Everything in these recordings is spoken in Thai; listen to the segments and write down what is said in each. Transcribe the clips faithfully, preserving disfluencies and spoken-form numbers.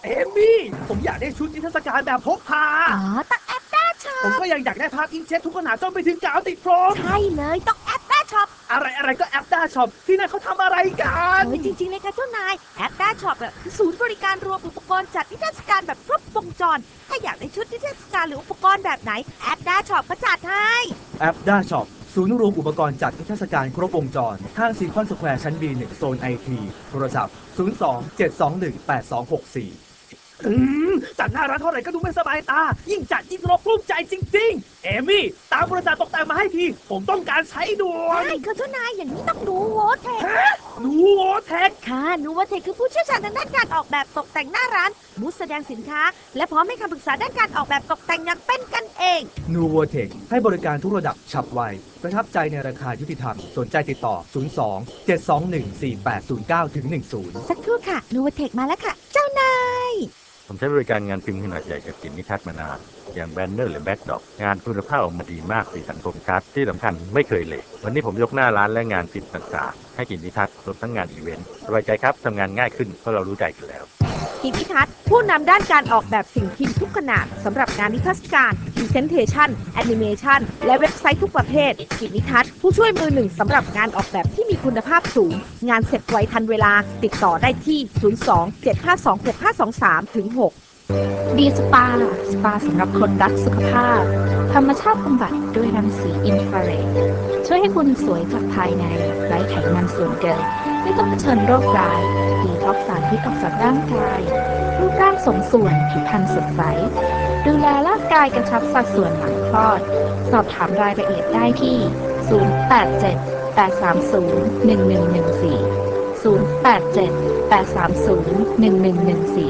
เอมี่ผมอยากได้ชุดนิทรรศการแบบพกพาอ๋อต้องแอปด้าช็อผมปก็ยังอยากได้ภาพอิงเจ็ตทุกขนาดจนไปถึงกาวติดพรมใช่เลยต้องแอปด้าช็อปอะไรอะไรก็แอปด้าช็อปที่นั่นเขาทำอะไรกันเฮ้ยจริงๆเลยค่ะเจ้านายแอปด้าช็อปอ่ะคือศูนย์บริการรวมอุปกรณ์จัดนิทรรศการแบบครบวงจรถ้าอยากได้ชุดนิทรรศการหรืออุปกรณ์แบบไหนแอปด้าช็อปก็จัดให้แอปด้าช็อปศูนย์รวมอุปกรณ์จัดนิทรรศการครบวงจรห้างซีคอนสแควร์ชั้น บี หนึ่ง โซนไอทีโทรศัพท์ศูนย์ สอง เจ็ด สอง หนึ่ง แปด สอง หก สี่อืมจัดหน้าร้านเท่าไหร่ก็ดูไม่สบายตายิ่งจัดยิ่งรบกลุ้มใจจริงๆเอมี่ตามบริษัทตกแต่งมาให้ทีผมต้องการใช้ด่วนได้ค่ะเจ้านายอย่างนี้ต้องดูโวเทคนูโวเทคค่ะนูโวเทคคือผู้เชี่ยวชาญทางด้านการออกแบบตกแต่งหน้าร้านบูธแสดงสินค้าและพร้อมให้คำปรึกษาด้านการออกแบบตกแต่งอย่างเป็นกันเองนูโวเทคให้บริการทุกระดับฉับไวประทับใจในราคายุติธรรมสนใจติดต่อศูนย์ สอง เจ็ด สอง หนึ่ง สี่ แปด ศูนย์ เก้า ถึง หนึ่ง ศูนย์สักครู่ค่ะนูโวเทคมาแล้วค่ะเจ้านายผมใช้บริการงานพิมพ์ขนาดใหญ่จากกินนิทัศน์มานานอย่างแบนเนอร์หรือแบ็กดรอปงานคุณภาพออกมาดีมากสีสันคมชัดที่สำคัญไม่เคยเละวันนี้ผมยกหน้าร้านและงานพิมพ์ต่างๆให้กินนิทัศน์รวมทั้งงานอีเวนต์สบายใจครับทำงานง่ายขึ้นเพราะเรารู้ใจกันแล้วกิตติทัศน์ผู้นำด้านการออกแบบสิ่งพิมพ์ทุกขนาดสำหรับงานนิทรรศการ Presentation Animation และเว็บไซต์ทุกประเภทกิตติทัศน์ผู้ช่วยมือหนึ่งสำหรับงานออกแบบที่มีคุณภาพสูงงานเสร็จไวทันเวลาติดต่อได้ที่ศูนย์ สอง เจ็ด ห้า สอง หก ห้า สอง สาม ถึง หกดีสปาสปาสำหรับคนรักสุขภาพธรรมชาติบำบัดด้วยรังสีอินฟราเรดช่วยให้คุณสวยจากภายในไร้ไขมันส่วนเกินไม่ต้องเผชิญโรคร้ายดีท็อกซ์สารพิษออกจากร่างกายรูปร่างสมส่วนผิวพรรณสดใสดูแลร่างกายกระชับสัดส่วนหลังคลอดสอบถามรายละเอียดได้ที่ศูนย์ แปด เจ็ด แปด สาม ศูนย์ หนึ่ง หนึ่ง หนึ่ง สี่ ศูนย์ แปด เจ็ด แปด สาม ศูนย์ หนึ่ง หนึ่ง หนึ่ง สี่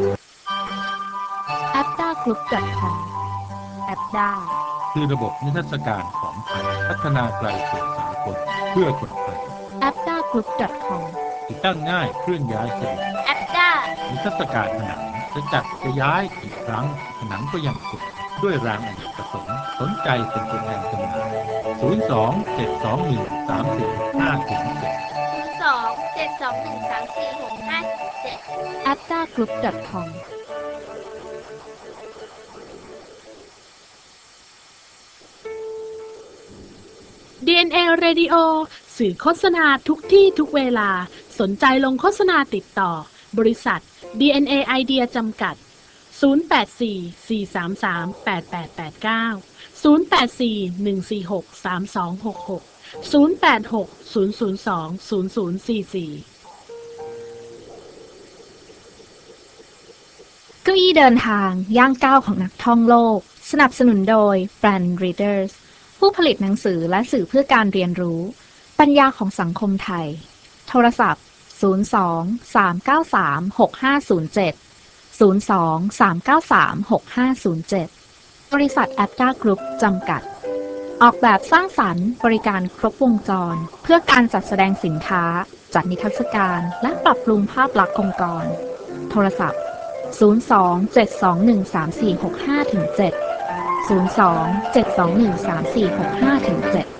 แอปด้ากรุ๊ป ดอท คอม แอปด้าคือระบบนิทรรศการของไทยพัฒนาไกลสู่สากลเพื่อคนไทยแอปด้ากรุ๊ป ดอท คอมติดตั้งง่ายเคลื่อนย้ายสะดวกแอปด้านิทรรศการผนังจะจัดจะย้ายกี่ครั้งผนังก็ยังสวยด้วยแรงอเนกประสงค์สนใจเป็นตัวแทนจำหน่ายศูนย์ สอง เจ็ด สอง หนึ่ง สาม สี่ ห้า ศูนย์ เจ็ดศูนย์ สอง เจ็ด สอง หนึ่ง สาม สี่ หก ห้า เจ็ดแอปด้ากรุ๊ป ดอท คอมดี เอ็น เอ Radio สื่อโฆษณาทุกที่ทุกเวลาสนใจลงโฆษณาติดต่อบริษัท ดี เอ็น เอ Idea จำกัดศูนย์ แปด สี่ สี่ สาม สาม แปด แปด แปด เก้า ศูนย์ แปด สี่ หนึ่ง สี่ หก สาม สอง หก หก ศูนย์ แปด หก ศูนย์ ศูนย์ สอง ศูนย์ ศูนย์ สี่ สี่เก้าอี้เดินทางย่างก้าวของนักท่องโลกสนับสนุนโดย Brand Readers ผู้ผลิตหนังสือและสื่อเพื่อการเรียนรู้ปัญญาของสังคมไทยโทรศัพท์ศูนย์ สอง สาม เก้า สาม หก ห้า ศูนย์ เจ็ด ศูนย์ สอง สาม เก้า สาม หก ห้า ศูนย์ เจ็ดบริษัทแอปด้ากรุ๊ปจำกัดออกแบบสร้างสรรค์บริการครบวงจรเพื่อการจัดแสดงสินค้าจัดนิทรรศการและปรับปรุงภาพลักษณ์องค์กรโทรศัพท์ศูนย์ สอง เจ็ด สอง หนึ่ง สาม สี่ หก ห้า ถึง เจ็ด ศูนย์ สอง เจ็ด สอง หนึ่ง สาม สี่ หก ห้า ถึง เจ็ด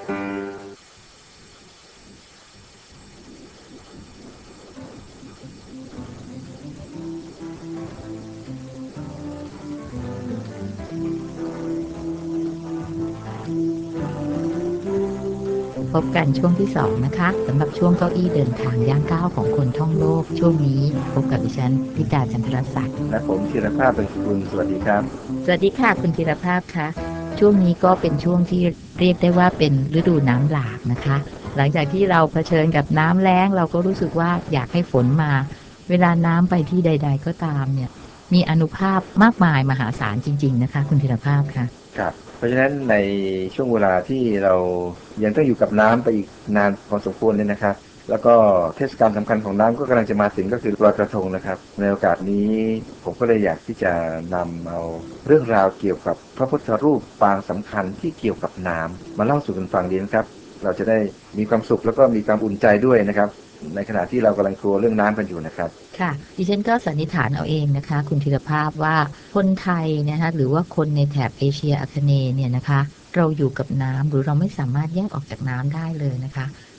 พบกันช่วงที่สองนะคะสำหรับช่วงเก้าอี้เดินทางย่างก้าวของคนท่องโลกช่วงนี้พบกับดิฉันพิดาจันทรศักดิ์และผมธีรภาพเป็นกุลสวัสดีครับสวัสดีค่ะคุณธีรภาพคะช่วงนี้ก็เป็นช่วงที่เรียกได้ว่าเป็นฤดูน้ำหลากนะคะหลังจากที่เราเผชิญกับน้ำแล้งเราก็รู้สึกว่าอยากให้ฝนมาเวลาน้ำไปที่ใดๆก็ตามเนี่ยมีอานุภาพมากมายมหาศาลจริงๆนะคะคุณธีรภาพคะครับเพราะฉะนั้นในช่วงเวลาที่เรายังต้องอยู่กับน้ำไปอีกนานพอสมควรเลยนะครับแล้วก็เทศกาลสำคัญของน้ำก็กำลังจะมาถึงก็คือลอยกระทงนะครับในโอกาสนี้ผมก็เลยอยากที่จะนำเอาเรื่องราวเกี่ยวกับพระพุทธรูปปางสำคัญที่เกี่ยวกับน้ำมาเล่าสู่กันฟังดีนะครับเราจะได้มีความสุขแล้วก็มีความอุ่นใจด้วยนะครับในขณะที่เรากำลังกลัวเรื่องน้ำกันอยู่นะครับค่ะดิฉันก็สันนิษฐานเอาเองนะคะคุณธีรภาพว่าคนไทยนะคะหรือว่าคนในแถบเอเชียอาคเนย์เนี่ยนะคะเราอยู่กับน้ำหรือเราไม่สามารถแยกออกจากน้ำได้เลยนะคะ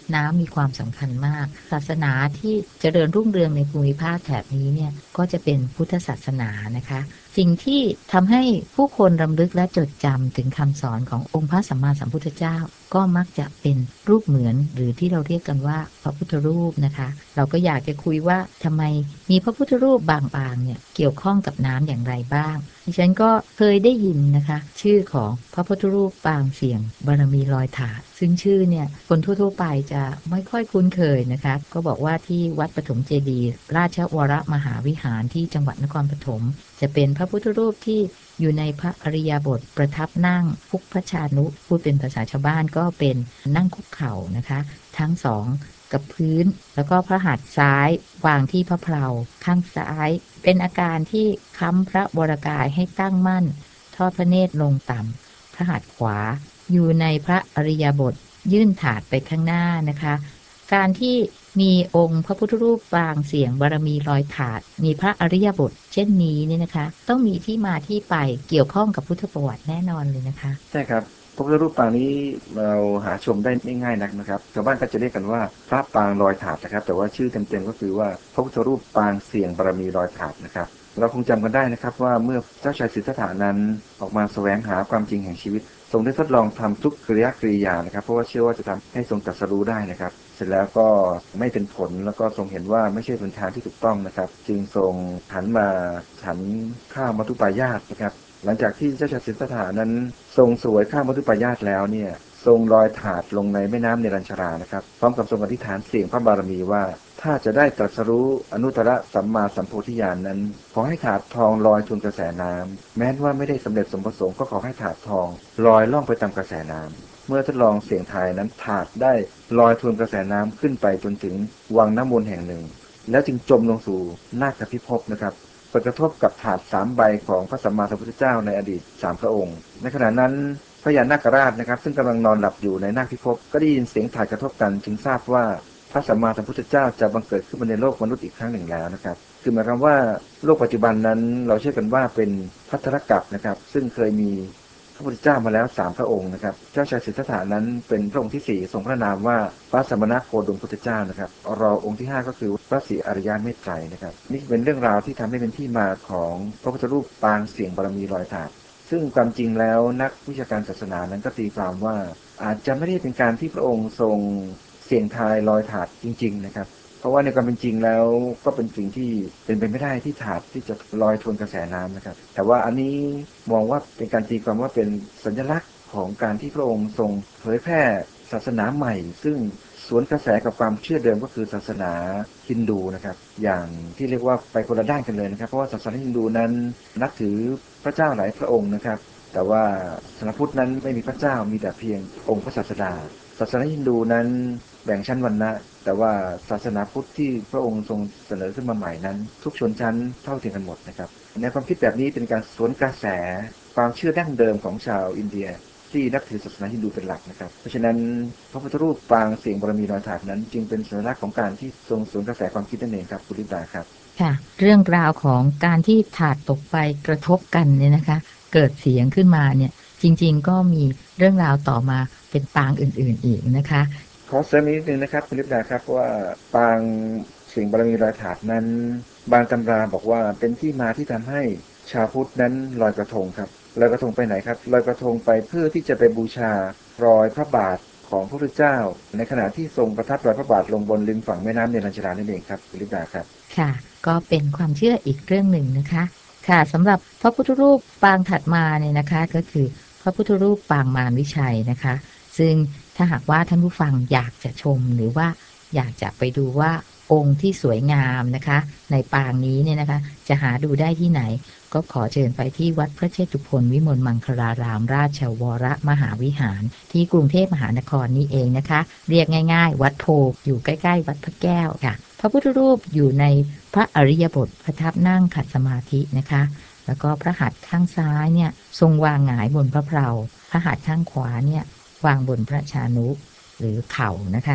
น้ำมีความสำคัญมากศาสนาที่เจริญรุ่งเรืองในภูมิภาคแถบนี้เนี่ยก็จะเป็นพุทธศาสนานะคะสิ่งที่ทำให้ผู้คนรำลึกและจดจำถึงคำสอนขององค์พระสัมมาสัมพุทธเจ้าก็มักจะเป็นรูปเหมือนหรือที่เราเรียกกันว่าพระพุทธรูปนะคะเราก็อยากจะคุยว่าทำไมมีพระพุทธรูปบางปางเนี่ยเกี่ยวข้องกับน้ำอย่างไรบ้างดิฉันก็เคยได้ยินนะคะชื่อของพระพุทธรูปปางเสียงบารมีลอยถาดซึ่งชื่อเนี่ยคนทั่วๆไปจะไม่ค่อยคุ้นเคยนะคะก็บอกว่าที่วัดปฐมเจดีย์ราชวรมหาวิหารที่จังหวัดนครปฐมจะเป็นพระพุทธรูปที่อยู่ในพระอริยบทประทับนั่งคุกพระชานุพูดเป็นภาษาชาวบ้านก็เป็นนั่งคุกเข่านะคะทั้งสองกับพื้นแล้วก็พระหัตถ์ซ้ายวางที่พระเพลาข้างซ้ายเป็นอาการที่ค้ำพระวรกายให้ตั้งมั่นทอดพระเนตรลงต่ำพระหัตถ์ขวาอยู่ในพระอริยบทยื่นถาดไปข้างหน้านะคะการที่มีองค์พระพุทธรูปปางเสียงบารมีลอยถาดมีพระอริยบทเช่นนี้เนี่ยนะคะต้องมีที่มาที่ไปเกี่ยวข้องกับพุทธประวัติแน่นอนเลยนะคะใช่ครับพระพุทธรูปปางนี้เราหาชมได้ไม่ง่ายนักนะครับชาวบ้านก็จะเรียกกันว่าพระปางลอยถาดนะครับแต่ว่าชื่อเต็มๆก็คือว่าพระพุทธรูปปางเสียงบารมีลอยถาดนะครับเราคงจำกันได้นะครับว่าเมื่อเจ้าชายสิทธัตถะนั้นออกมาแสวงหาความจริงแห่งชีวิตทรงได้ทดลองทำทุกกิริยากริยานะครับเพราะว่าเชื่อว่าจะทำให้ทรงตรัสรู้ได้นะครับเสร็จแล้วก็ไม่เป็นผลแล้วก็ทรงเห็นว่าไม่ใช่เป็นทางที่ถูกต้องนะครับจึงทรงหันมาฉันข้าวมัทุปายาตนะครับหลังจากที่เจ้าชายสิทธัตถะนั้นทรงสวยข้าวมัทุปายาตแล้วเนี่ยทรงลอยถาดลงในแม่น้ำเนรัญชรานะครับพร้อมกับทรงอธิษฐานเสี่ยงพระบารมีว่าถ้าจะได้ตรัสรู้อนุตตรสัมมาสัมโพธิญาณนั้นขอให้ถาดทองลอยทวนกระแสน้ำแม้ว่าไม่ได้สำเร็จสมประสงค์ก็ขอให้ถาดทองลอยล่องไปตามกระแสน้ำเมื่อทดลองเสี่ยงทายนั้นถาดได้ลอยทวนกระแสน้ำขึ้นไปจนถึงวังน้ำมนต์แห่งหนึ่งแล้วจึงจมลงสู่นาคพิภพนะครับไปกระทบกับถาดสามใบของพระสัมมาสัมพุทธเจ้าในอดีตสามพระองค์ในขณะนั้นพญานาคราชนะครับซึ่งกำลังนอนหลับอยู่ในนาคพิภพก็ได้ยินเสียงถาดกระทบกันจึงทราบว่าพระสัมมาสัมพุทธเจ้าจะบังเกิดขึ้นมาในโลกมนุษย์อีกครั้งหนึ่งแล้วนะครับคือหมายความว่าโลกปัจจุบันนั้นเราเชื่อกันว่าเป็นภัทรกัปนะครับซึ่งเคยมีพระพุทธเจ้ามาแล้วสามพระองค์นะครับเจ้าชายสิทธัตถะนั้นเป็นพระองค์ที่สี่ทรงพระนามว่าพระสมณโคดมพุทธเจ้านะครับรอองค์ที่ห้าก็คือพระศรีอริยเมตไตรนะครับนี่เป็นเรื่องราวที่ทำให้เป็นที่มาของพระพุทธรูปปางเสียงบารมีลอยถาดซึ่งความจริงแล้วนักวิชาการศาสนานั้นก็ตีความว่าอาจจะไม่ได้เป็นการที่พระองค์ทรงเสี่ยงทายลอยถาดจริงๆนะครับเพราะว่าในความเป็นจริงแล้วก็เป็นสิ่งที่เป็นไปไม่ได้ที่ถาดที่จะลอยทวนกระแสน้ำนะครับแต่ว่าอันนี้มองว่าเป็นการตีความว่าเป็นสัญลักษณ์ของการที่พระองค์ทรงเผยแพร่ศาสนาใหม่ซึ่งสวนกระแสกับความเชื่อเดิมก็คือศาสนาฮินดูนะครับอย่างที่เรียกว่าไปคนละด้านกันเลยนะครับเพราะว่าศาสนาฮินดูนั้นนับถือพระเจ้าหลายพระองค์นะครับแต่ว่าศาสนาพุทธนั้นไม่มีพระเจ้ามีแต่เพียงองค์พระศาสดาศาสนาฮินดูนั้นแบ่งชั้นวรรณะแต่ว่าศาสนาพุทธที่พระองค์ทรงเสนอขึ้นมาใหม่นั้นทุกชนชั้นเท่าเทียมกันหมดนะครับในความคิดแบบนี้เป็นการสวนกระแสความเชื่อดั้งเดิมของชาวอินเดียที่นับถือศาสนาฮินดูเป็นหลักนะครับเพราะฉะนั้นพระพุทธรูปปางเสียงบารมีลอยถาดนั้นจึงเป็นสัญลักษณ์ของการที่ทรงสวนกระแสความคิดนั่นเองครับคุณลิตาครับค่ะเรื่องราวของการที่ถาดตกไปกระทบกันเนี่ยนะคะเกิดเสียงขึ้นมาเนี่ยจริงๆก็มีเรื่องราวต่อมาเป็นปางอื่นๆอีกนะคะขอเสริมนิดนึงนะครับคุณลิตาครับว่าปางเสียงบารมีลอยถาดนั้นบางตำราบอกว่าเป็นที่มาที่ทำให้ชาวพุทธนั้นลอยกระทงครับลอยกระทงไปไหนครับลอยกระทงไปเพื่อที่จะไปบูชารอยพระบาทของพระพุทธเจ้าในขณะที่ทรงประทับรอยพระบาทลงบนริมฝั่งแม่น้ำเนรัญชรานั่นเองครับคุณลิตาครับค่ะก็เป็นความเชื่ออีกเรื่องหนึ่งนะคะค่ะสำหรับพระพุทธรูปปางถัดมาเนี่ยนะคะก็คือพระพุทธรูปปางมารวิชัยนะคะซึ่งถ้าหากว่าท่านผู้ฟังอยากจะชมหรือว่าอยากจะไปดูว่าองค์ที่สวยงามนะคะในปางนี้เนี่ยนะคะจะหาดูได้ที่ไหนก็ขอเชิญไปที่วัดพระเชตุพนวิมลมังคลารามราชวรมหาวิหารที่กรุงเทพมหานครนี้เองนะคะเรียกง่ายๆวัดโพอยู่ใกล้ๆวัดพระแก้วค่ะพระพุทธรูปอยู่ในพระอริยบทประทับนั่งขัดสมาธินะคะแล้วก็พระหัตถ์ข้างซ้ายเนี่ยทรงวางหงายบนพระเพลาพระหัตถ์ข้างขวาเนี่ยวางบนพระชานุหรือเข่านะคะ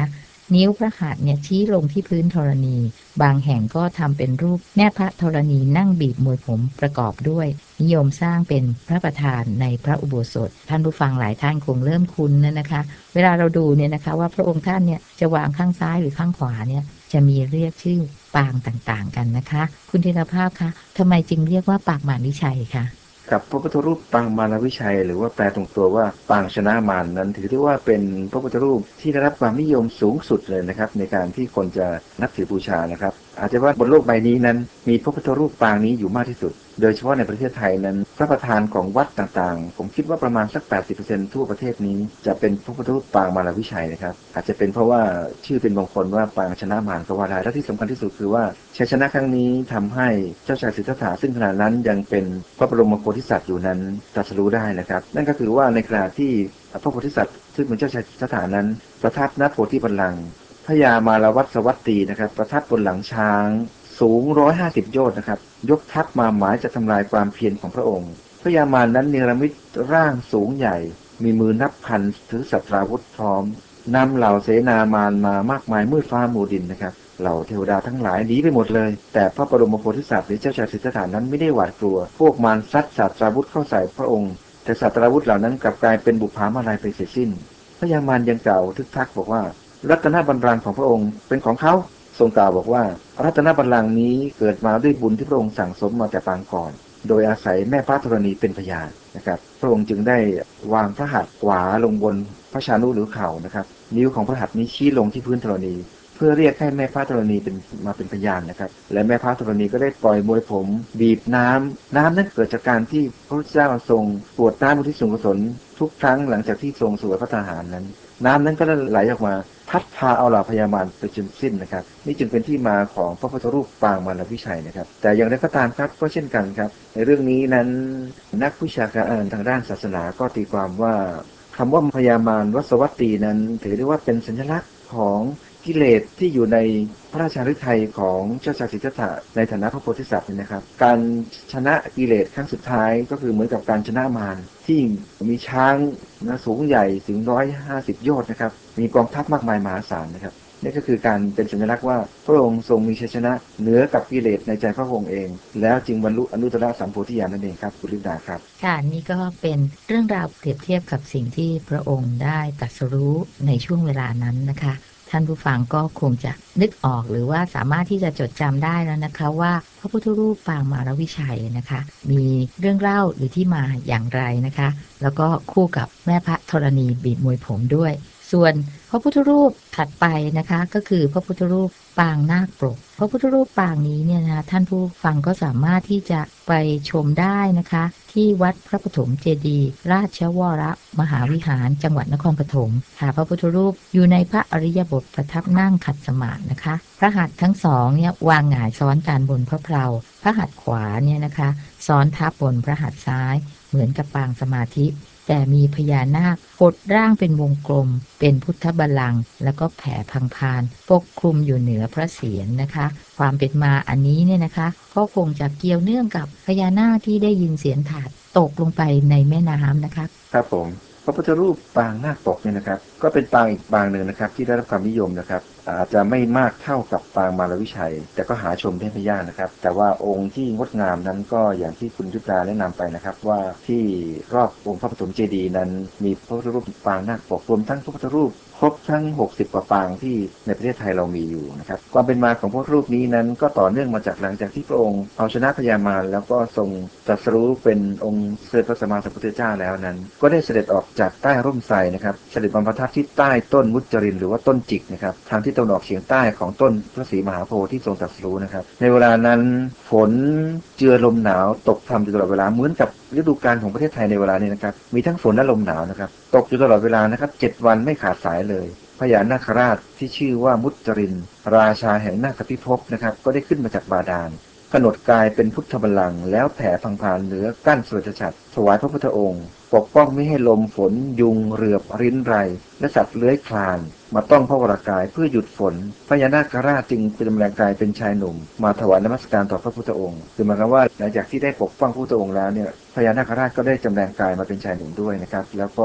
นิ้วพระหัตถ์เนี่ยชี้ลงที่พื้นธรณีบางแห่งก็ทำเป็นรูปแม่พระธรณีนั่งบีบมวยผมประกอบด้วยนิยมสร้างเป็นพระประธานในพระอุโบสถท่านผู้ฟังหลายท่านคงเริ่มคุ้นแล้วนะคะเวลาเราดูเนี่ยนะคะว่าพระองค์ท่านเนี่ยจะวางข้างซ้ายหรือข้างขวาเนี่ยจะมีเรียกชื่อปางต่างๆกันนะคะคุณธีรภาพคะทำไมจึงเรียกว่าปางมารวิชัยคะกับพระพุทธรูปปางมารวิชัยหรือว่าแปลตรงตัวว่าปางชนะมารนั้นถือได้ว่าเป็นพระพุทธรูปที่ได้รับความนิยมสูงสุดเลยนะครับในการที่คนจะนับถือบูชานะครับอาจจะว่าบนโลกใบนี้นั้นมีพระพุทธรูปปางนี้อยู่มากที่สุดโดยเฉพาะในประเทศไทยนั้นพระประธานของวัดต่างๆผมคิดว่าประมาณสัก แปดสิบเปอร์เซ็นต์ ทั่วประเทศนี้จะเป็นพระพุทธรูปปางมารวิชัยนะครับอาจจะเป็นเพราะว่าชื่อเป็นมงคลว่าปางชนะมารก็ว่าได้และที่สำคัญที่สุดคือว่าชัยชนะครั้งนี้ทำให้เจ้าชายสิทธัตถะซึ่งขณะนั้นยังเป็นพระบรมโพธิสัตว์อยู่นั้นตรัสรู้ได้นะครับนั่นก็คือว่าในขณะที่พระโพธิสัตว์ซึ่งเป็นเจ้าชายสิทธัตถะนั้นประทับณโพธิบัลลังก์พญามารวัสวัตตีนะครับประทับบนหลังช้างสูงหนึ่งร้อยห้าสิบโยชน์นะครับยกทัพมาหมายจะทำลายความเพียรของพระองค์พญามารนั้นเนรมิตร่างสูงใหญ่มีมือนับพันถือสัตราวุธพร้อมนำเหล่าเสนามารมามากมายมืดฟ้ามัวดินนะครับเหล่าเทวดาทั้งหลายหนีไปหมดเลยแต่พระบรมโพธิสัตว์หรือเจ้าชายสิทธัตถะนั้นไม่ได้หวาดกลัวพวกมารซัดสัตราวุธเข้าใส่พระองค์แต่สัตราวุธเหล่านั้นกลับกลายเป็นบุพมาลัยไปเสียสิ้นพญามารยังกล่าวทึกทักบอกว่ารัตนบัลลังก์ของพระองค์เป็นของเขาทรงกล่าวบอกว่ารัตนบัลลังก์นี้เกิดมาด้วยบุญที่พระองค์สั่งสมมาแต่ปางก่อนโดยอาศัยแม่พระธรณีเป็นพยานนะครับพระองค์จึงได้วางพระหัตถ์ขวาลงบนพระชานุหรือเข่านะครับนิ้วของพระหัตถ์นี้ชี้ลงที่พื้นธรณีเพื่อเรียกให้แม่พระธรณีเป็นมาเป็นพยานนะครับและแม่พระธรณีก็ได้ปล่อยมวยผมบีบน้ำน้ำนั้นเกิดจากการที่พระเจ้าทรงกรวดน้ำอุทิศส่วนกุศลทุกครั้งหลังจากที่ทรงสวยพระทหารนั้นน้ำนั้นก็ไหลออกมาพัดพาเอาเหล่าพญามารไปจนสิ้นนะครับนี่จึงเป็นที่มาของพระพุทธรูปปางมารวิชัยนะครับแต่อย่างไรก็ตามครับก็เช่นกันครับในเรื่องนี้นั้นนักวิชาการทางด้านศาสนาก็ตีความว่าคำว่าพญามารวัสวัตตีนั้นถือได้ว่าเป็นสัญลักษณ์ของกิเลสที่อยู่ในพระราชาฤทัยของเจ้าชายสิทธัตถะในฐานะพระโพธิสัตว์นะครับการชนะกิเลสครั้งสุดท้ายก็คือเหมือนกับการชนะมารที่มีช้างนะสูงใหญ่ถึงร้อยห้าสิบโยชน์นะครับมีกองทัพมากมายมหาศาลนะครับนี่ก็คือการเป็นสัญลักษณ์ว่าพระองค์ทรงมีชัยชนะเหนือกับกิเลสในใจพระองค์เองแล้วจึงบรรลุอนุตตรสัมโพธิญาณนั่นเองครับคุณลิดาครับค่ะนี่ก็เป็นเรื่องราวเปรียบเทียบกับสิ่งที่พระองค์ได้ตรัสรู้ในช่วงเวลานั้นนะคะท่านผู้ฟังก็คงจะนึกออกหรือว่าสามารถที่จะจดจำได้แล้วนะคะว่าพระพุทธรูปปางมารวิชัยนะคะมีเรื่องเล่าหรือที่มาอย่างไรนะคะแล้วก็คู่กับแม่พระธรณีบีบมวยผมด้วยส่วนพระพุทธรูปถัดไปนะคะก็คือพระพุทธรูปปางนาคปรกพระพุทธรูปปางนี้เนี่ยนะท่านผู้ฟังก็สามารถที่จะไปชมได้นะคะที่วัดพระปฐมเจดีย์ราชวรมหาวิหารจังหวัดนครปฐมค่ะพระพุทธรูปอยู่ในพระอริยบทประทับนั่งขัดสมาธินะคะพระหัตถ์ทั้งสองเนี่ยวางหงายซ้อนกันบนพระเพลาพระหัตถ์ขวาเนี่ยนะคะซ้อนทับบนพระหัตถ์ซ้ายเหมือนกับปางสมาธิแต่มีพญานาคกดร่างเป็นวงกลมเป็นพุทธบัลลังก์แล้วก็แผ่พังพานปกคลุมอยู่เหนือพระเศียรนะคะความเป็นมาอันนี้เนี่ยนะคะก็คงจะเกี่ยวเนื่องกับพญานาคที่ได้ยินเสียงถาดตกลงไปในแม่น้ำนะคะครับผมพระพุทธรูปปางนาคปกเนี่ยนะครับก็เป็นปางอีกปางหนึ่งนะครับที่ได้รับความนิยมนะครับอาจจะไม่มากเท่ากับปางมารวิชัยแต่ก็หาชมได้ไม่ยากนะครับแต่ว่าองค์ที่งดงามนั้นก็อย่างที่คุณยุทธาแนะนำไปนะครับว่าที่รอบองค์พระปฐมเจดีย์นั้นมีพระพุทธรูปปางนาคปกรวมทั้งพระพุทธรูปครบทั้งหกสิบกว่าปางที่ในประเทศไทยเรามีอยู่นะครับความเป็นมาของพระรูปนี้นั้นก็ต่อเนื่องมาจากหลังจากที่พระองค์เอาชนะพญามารแล้วก็ทรงตรัสรู้เป็นองค์เสด็จพระสัมมาสัมพุทธเจ้าแล้วนั้นก็ได้เสด็จออกจากใต้ร่มไทรนะครับเสด็จบำประทับที่ใต้ต้นมุจรินหรือว่าต้นจิกนะครับทางที่ตะวันออกเฉียงใต้ของต้นพระศรีมหาโพธิ์ที่ทรงตรัสรู้นะครับในเวลานั้นฝนเจือลมหนาวตกพรำอยู่ตลอดเวลาเหมือนกับฤดูกาลของประเทศไทยในเวลานี้นะครับมีทั้งฝนและลมหนาวนะครับตกอยู่ตลอดเวลานะครับเจ็ดวันไม่ขาดสายเลยพญานาคราชที่ชื่อว่ามุจรินราชาแห่งนาคพิภพนะครับก็ได้ขึ้นมาจากบาดาลกำหนดกายเป็นพุทธบัลลังก์แล้วแผ่พังพานเหนือกั้นสุรฉัตรถวายพระพุทธองค์ปกป้องไม่ให้ลมฝนยุงเรือบริ้นไรและสัตว์เลื้อยคลานมาต้องพระวรากายเพื่อหยุดฝนพญานาคราชจึงเป็นแปลงกายเป็นชายหนุ่มมาถวายนมัสการต่อพระพุทธองค์คือหมายความว่าหลังจากที่ได้ปกป้องพระพุทธองค์แล้วเนี่ยพญานาคราชก็ได้จำแรงกายมาเป็นชายหนุ่มด้วยนะครับแล้วก็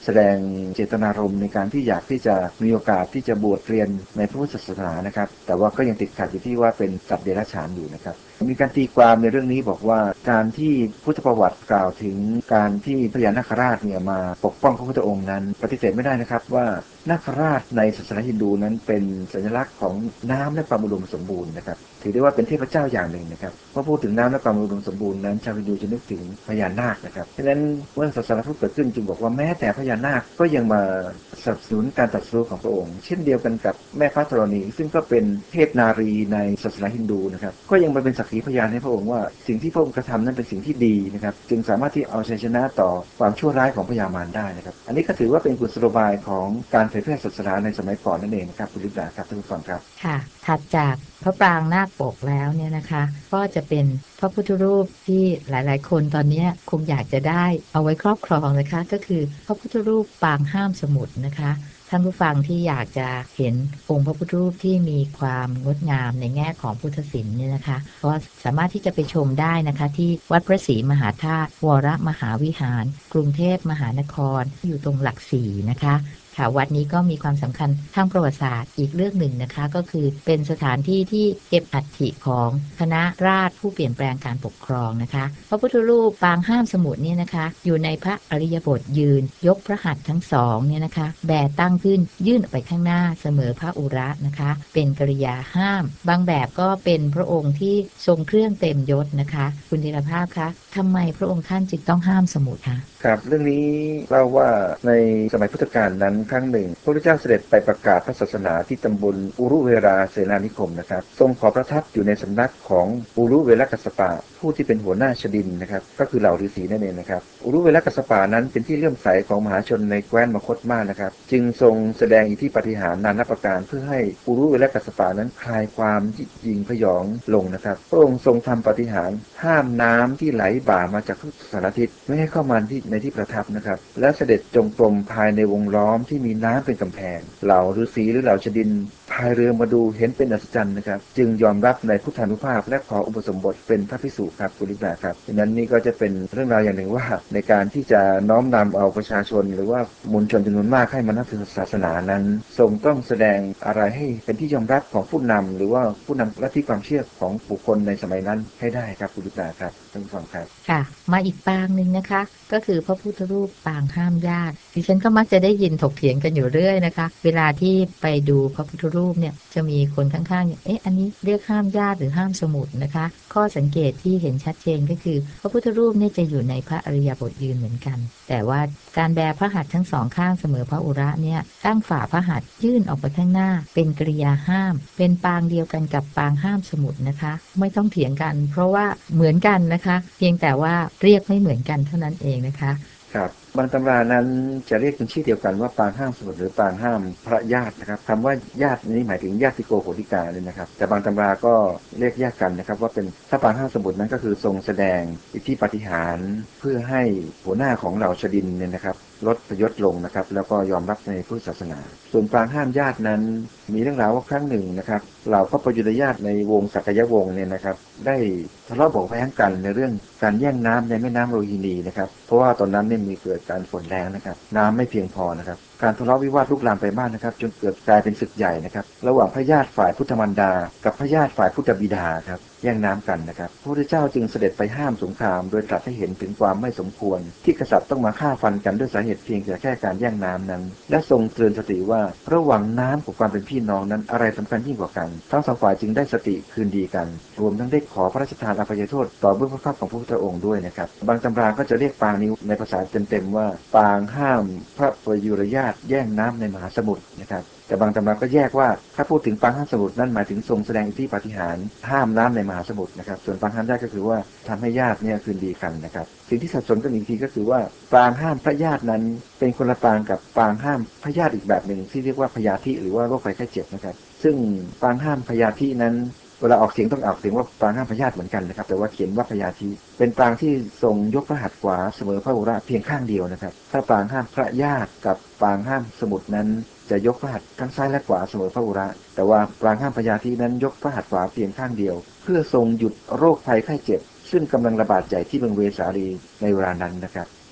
แสดงเจตนารมณ์ในการที่อยากที่จะมีโอกาสที่จะบวชเรียนในพระพุทธศาสนานะครับแต่ว่าก็ยังติดขัดอยู่ที่ว่าเป็นสัตว์เดรัจฉานอยู่นะครับมีการตีความในเรื่องนี้บอกว่าการที่พุทธประวัติกล่าวถึงการที่พญานาคราชเนี่ยมาปกป้องพระพุทธองค์นั้นปฏิเสธไม่ได้นะครับว่านาคราชในศาสนาฮินดูนั้นเป็นสัญลักษณ์ของน้ำและความอุดมสมบูรณ์นะครับถือได้ว่าเป็นเทพเจ้าอย่างหนึ่งนะครับเมื่อพูดถึงน้ำและความอุดมสมบูรณ์นั้นชาวฮินดูจะนึกถึงพญานาคนะครับฉะนั้นเมื่อศาสนาพุทธเกิดขึ้นจึงบอกว่าแม้แต่พญานาคก็ยังมาสนับสนุนการตรัสรู้ของพระองค์เช่นเดียวกันกับแม่พระธรณีซึ่งก็เป็นเทพนารีในศาสนาฮินดูนะครับก็ยังมาเป็นสักขีพยานให้พระองค์ว่าสิ่งที่พระองค์กระทำนั้นเป็นสิ่งที่ดีนะครับจึงสามารถที่เอาชัยชนะต่อความชั่วร้ายของพญามารได้นะครับอันนี้ก็ถือว่าเป็นกุศโลบายของการเผยแพร่ศาสนาในสมัยก่อนนั่นเองนะครับคุณลิดาครับท่านผู้ฟังครับค่ะถัดจากพระปรางนาคปกแล้วเนี่ยนะคะก็จะเป็นพระพุทธรูปที่หลายๆคนตอนนี้คงอยากจะได้เอาไว้ครอบครองนะคะก็คือพระพุทธรูปปางห้ามสมุทรนะคะท่านผู้ฟังที่อยากจะเห็นองค์พระพุทธรูปที่มีความงดงามในแง่ของพุทธศิลป์เนี่ยนะคะก็สามารถที่จะไปชมได้นะคะที่วัดพระศรีมหาธาตุวรมหาวิหารกรุงเทพมหานครอยู่ตรงหลักสี่นะคะค่ะวัดนี้ก็มีความสำคัญทางประวัติศาสตร์อีกเรื่องหนึ่งนะคะก็คือเป็นสถานที่ที่เก็บอัฐิของคณะราษฎรผู้เปลี่ยนแปลงการปกครองนะคะพระพุทธรูปปางห้ามสมุทรเนี่ยนะคะอยู่ในพระอริยบทยืนยกพระหัตถ์ทั้งสองเนี่ยนะคะแบตั้งขึ้นยื่นออกไปข้างหน้าเสมอพระอุระนะคะเป็นกริยาห้ามบางแบบก็เป็นพระองค์ที่ทรงเครื่องเต็มยศนะคะคุณธีรภาพคะทำไมพระองค์ท่านจึงต้องห้ามสมุทรคะครับเรื่องนี้เล่าว่าในสมัยพุทธกาลนั้นครั้งหนึ่งพระพุทธเจ้าเสด็จไปประกาศพระศาสนาที่ตำบลอุรุเวราเสนานิคมนะครับทรงขอประทับอยู่ในสำนักของอุรุเวรกัสสปะผู้ที่เป็นหัวหน้าชดินนะครับก็คือเหล่าฤาษีนั่นเองนะครับอุรุเวรกัสสปะนั้นเป็นที่เลื่อมใสของมหาชนในแคว้นมคธมากนะครับจึงทรงแสดงอิทธิปาฏิหาริย์นานาประการเพื่อให้อุรุเวรกัสสปะนั้นคลายความยิงพยองลงนะครับพระองค์ทรงทำปาฏิหาริย์ห้ามน้ำที่ไหลบ่ามาจากทุกสารทิศไม่ให้เข้ามาที่ในที่ประทับนะครับและเสด็จจงกรมภายในวงล้อมที่มีน้ำเป็นกำแพงเหล่าฤาษีหรือเหล่าชดินพายเรือมาดูเห็นเป็นอัศจรรย์นะครับจึงยอมรับในพุทธานุภาพและขออุปสมบทเป็นพระภิกษุครับคุณลิบาครับดังนั้นนี่ก็จะเป็นเรื่องราวอย่างหนึ่งว่าในการที่จะน้อมนำเอาประชาชนหรือว่ามวลชนจำนวนมากให้มานับถือศาสนานั้นทรงต้องแสดงอะไรให้เป็นที่ยอมรับของผู้นำหรือว่าผู้นำลัทธิความเชื่อของบุคคลในสมัยนั้นให้ได้ครับคุณลิบาครับท่านผู้ฟังครับค่ะมาอีกปางหนึ่งนะคะก็คือพระพุทธรูปปางห้ามญาติดิฉันก็มักจะได้ยินถกเถียงกันอยู่เรื่อยนะคะเวลาที่ไปดูพระพุทธรูปเนี่ยจะมีคนข้างๆอย่างเอ๊ะอันนี้เรียกห้ามญาติหรือห้ามสมุทรนะคะข้อสังเกตที่เห็นชัดเจนก็คือพระพุทธรูปเนี่ยจะอยู่ในพระอริยบทยืนเหมือนกันแต่ว่าการแบพระหัตถ์ทั้งสองข้างเสมอพระอุระเนี่ยตั้งฝ่าพระหัตถ์ยื่นออกไปข้างหน้าเป็นกริยาห้ามเป็นปางเดียวกันกับปางห้ามสมุทรนะคะไม่ต้องเถียงกันเพราะว่าเหมือนกันนะคะเพียงแต่ว่าเรียกไม่เหมือนกันเท่านั้นเองนะคะครับบางตำรานั้นจะเรียกเป็นชื่อเดียวกันว่าปางห้ามสมุทรหรือปางห้ามพระญาตินะครับคำว่าญาตินี้หมายถึงญาติโกโหติกาเลยนะครับแต่บางตำราก็เรียกแยกกันนะครับว่าเป็นถ้าปางห้ามสมุทรนั้นก็คือทรงแสดงอิทธิปาฏิหาริย์เพื่อให้หัวหน้าของเหล่าชดินเนี่ยนะครับลดประยศลงนะครับแล้วก็ยอมรับในพุทธศาสนาส่วนปางห้ามญาตินั้นมีเรื่องราวว่าครั้งหนึ่งนะครับเหล่าพระประยุรญาติในวงสักยวงศ์เนี่ยนะครับได้ทะเลาะเบาะแว้งกันในเรื่องการแย่งน้ำในแม่น้ำโรฮินีนะครับเพราะว่าตอนนั้นเนี่ยมีเกิดการฝนแรงนะครับน้ำไม่เพียงพอนะครับการทะเลาะวิวาทลุกลามไปมากนะครับจนเกิดกลายเป็นศึกใหญ่นะครับระหว่างพระญาติฝ่ายพุทธมารดากับพระญาติฝ่ายพุทธบิดาครับแย่งน้ำกันนะครับพระพุทธเจ้าจึงเสด็จไปห้ามสงครามโดยตรัสให้เห็นถึงความไม่สมควรที่กษัตริย์ต้องมาฆ่าฟันกันด้วยสาเหตุเพียงแต่แค่การแย่งน้ำนั้นและทรงเตือนสติว่าระหว่างน้ำกับความเป็นพี่น้องนั้นอะไรสำคัญยิ่งกว่ากันทั้งสองฝ่ายจึงได้สติคืนดีกันรวมทั้งได้ขอพระราชทานอภัยโทษต่อเบื้องพระพักของพระพุทธองค์ด้วยนะครับบางตำราก็จะเรียกปางนี้ในภาษาเต็มๆว่าปางห้ามพระประยุรญาติแย่งน้ำในมหาสมุทรนะครับแต่บางตำราก็แยกว่าถ้าพูดถึงปางห้ามสมุทรนั่นหมายถึงทรงแสดงอิทธิปาฏิหาริย์ห้ามน้ำในมหาสมุทรนะครับส่วนปางห้ามญาติก็คือว่าทำให้ญาติเนี่ยคืนดีกันนะครับสิ่งที่สับสนกันอีกทีก็คือว่าปางห้ามพระญาตินั้นเป็นคนละปางกับปางห้ามพระญาติอีกแบบหนึ่งที่เรียกว่าพยาธิหรือว่าโรคภัยไข้เจ็บนะครับซึ่งปางห้ามพยาธินั้นเวลาออกเสียงต้องออกเสียงว่าปางห้ามพยาธิเหมือนกันนะครับแต่ว่าเขียนว่าพยาธิเป็นปางที่ทรงยกพระหัตถ์ขวาเสมอพระอุระเพียงข้างเดียวนะครับถ้าปางห้ามพระญาติกับปางห้ามสมุทรนั้นจะยกพระหัตถ์ทั้งซ้ายและขวาเสมอพระอุระแต่ว่าปางห้ามพยาธินั้นยกพระหัตถ์ขวาเพียงข้างเดียวเพื่อทรงหยุดโรคภัยไข้เจ็บซึ่งกำลังระบาดใหญ่ที่เมืองเวสาลีในเวลานั้นนะครับ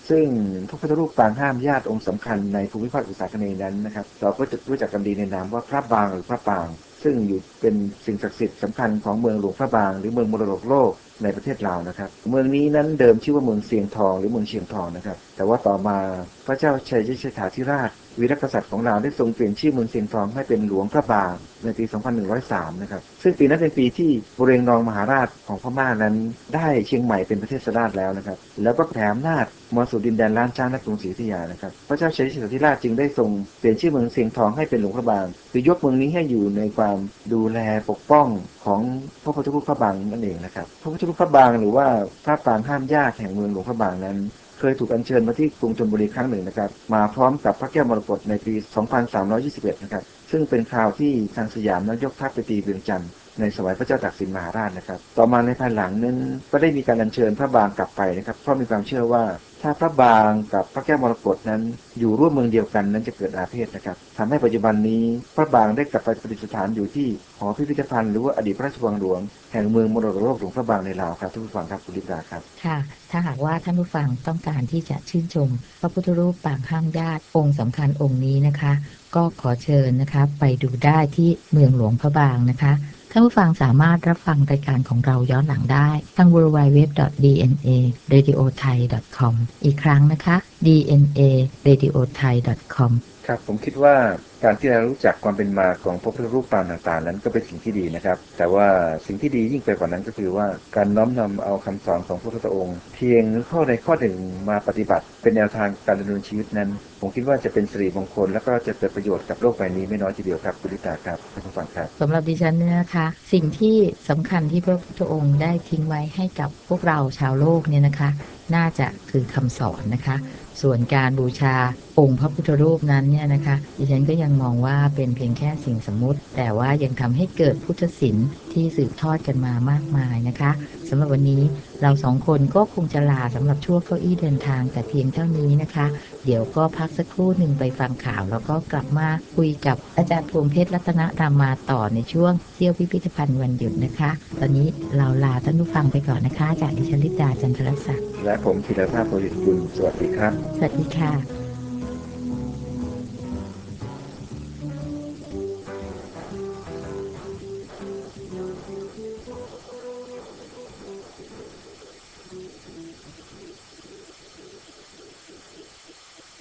ซึ่งพระพุทธรูปปางห้ามญาติองค์สำคัญในภูมิภาคอุษาคเนย์นั้นนะครับเราก็จะรู้จักกันดีในนามว่าพระบางหรือพระปางซึ่งอยู่เป็นสิ่งศักดิ์สิทธิ์สำคัญของเมืองหลวงพระบางหรือเมืองมรดกโลกในประเทศลาวนะครับเมืองนี้นั้นเดิมชื่อว่าเมืองเสียงทองหรือเมืองเชียงทองนะครับแต่ว่าต่อมาพระเจ้าชัยชาธิราชวีรกษัตริย์ของลาวได้ทรงเปลี่ยนชื่อเมืองเสียงทองให้เป็นหลวงพระบางในปี สองพันหนึ่งร้อยสาม นะครับซึ่งปีนั้นเป็นปีที่บุเรงนองมหาราชของพม่านั้นได้เชียงใหม่เป็นประเทศราชแล้วนะครับแล้วก็แผ่อำนาจมาสู่ดินแดนล้านช้างและกรุงศรีอยุธยานะครับพระเจ้าชัยชาธิราชจึงได้ทรงเปลี่ยนชื่อเมืองเสียงทองให้เป็นหลวงพระบางคือยกเมืองนี้ให้อยู่ในความดูแลปกป้องของพระพุทธรูปพระบางนั่นเองนะครับพระพุทธรูปพระบางหรือว่าพระปางห้ามญาติแห่งเมืองหลวงพระบางนั้นเคยถูกอัญเชิญมาที่กรุงธนบุรีครั้งหนึ่งนะครับมาพร้อมกับพระแก้วมรกตในปี สองพันสามร้อยยี่สิบเอ็ด นะครับซึ่งเป็นคราวที่ทางสยามนั้นยกทัพไปตีเวียงจันทร์ในสมัยพระเจ้าตากสินมหาราชนะครับต่อมาในภายหลังนั้นก็ได้มีการอัญเชิญพระบางกลับไปนะครับเพราะมีความเชื่อว่าถ้าพระบางกับพระแก้วมรกตนั้นอยู่ร่วมเมืองเดียวกันนั้นจะเกิดอาเพศนะครับทำให้ปัจจุบันนี้พระบางได้กลับไปประดิษฐานอยู่ที่หอพิพิธภัณฑ์หรือว่าอดีตพระราชวังหลวงแห่งเมืองมรดกโลกหลวงพระบางในลาวครับทุกผู้ฟังครับคุณลิปดาครับค่ะถ้าหากว่าท่านผู้ฟังต้องการที่จะชื่นชมพระพุทธรูปปางห้ามญาติองค์สำคัญองค์นี้นะคะก็ขอเชิญนะคะไปดูได้ที่เมืองหลวงพระบางนะคะท่านผู้ฟังสามารถรับฟังรายการของเราย้อนหลังได้ทาง ดับเบิลยู ดับเบิลยู ดับเบิลยู ดอท ดี เอ็น เอ เรดิโอ ไทย ดอท คอม อีกครั้งนะคะ ดี เอ็น เอ เรดิโอ ไทย ดอท คอมครับผมคิดว่าการที่เรารู้จักความเป็นมาของพระพุทธรูปปางต่างๆนั้นก็เป็นสิ่งที่ดีนะครับแต่ว่าสิ่งที่ดียิ่งไปกว่านั้นก็คือว่าการน้อมนำเอาคำสอนของพระพุทธองค์เพียงข้อใดข้อหนึ่งมาปฏิบัติเป็นแนวทางการดำเนินชีวิตนั้นผมคิดว่าจะเป็นสิริมงคลและก็จะเกิดประโยชน์กับโลกใบนี้ไม่น้อยทีเดียวครับคุณลิตาครับท่านผู้ฟังครับสำหรับดิฉันเนี่ยนะคะสิ่งที่สำคัญที่พระพุทธองค์ได้ทิ้งไว้ให้กับพวกเราชาวโลกเนี่ยนะคะน่าจะคือคำสอนนะคะส่วนการบูชาองค์พระพุทธรูปนั้นเนี่ยนะคะดิฉันก็ยังมองว่าเป็นเพียงแค่สิ่งสมมุติแต่ว่ายังทำให้เกิดพุทธศิลป์ที่สืบทอดกันมามากมายนะคะสำหรับวันนี้เราสองคนก็คงจะลาสำหรับช่วงเก้าอี้เดินทางแต่เพียงเท่านี้นะคะเดี๋ยวก็พักสักครู่หนึ่งไปฟังข่าวแล้วก็กลับมาคุยกับอาจารย์พวงเพชรรัตนรามาต่อในช่วงเที่ยวพิพิธภัณฑ์วันหยุดนะคะตอนนี้เราลาท่านผู้ฟังไปก่อนนะคะจากดิฉันลิดาจันทรศักดิ์และผมธีรภาพโพธิกุลสวัสดีครับสวัสดีค่ะ